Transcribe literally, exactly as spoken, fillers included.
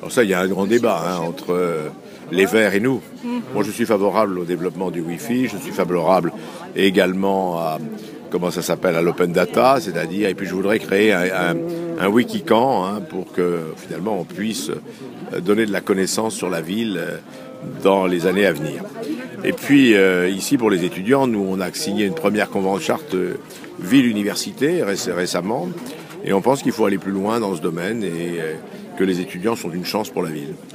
Alors ça, il y a un grand débat hein, entre euh, les Verts et nous. Moi, je suis favorable au développement du Wi-Fi, je suis favorable également à, comment ça s'appelle, à l'open data, c'est-à-dire, et puis je voudrais créer un, un, un Wikicamp hein, pour que finalement on puisse donner de la connaissance sur la ville euh, dans les années à venir. Et puis euh, ici pour les étudiants, nous on a signé une première convention charte euh, ville-université réc- récemment, et on pense qu'il faut aller plus loin dans ce domaine et euh, que les étudiants sont une chance pour la ville.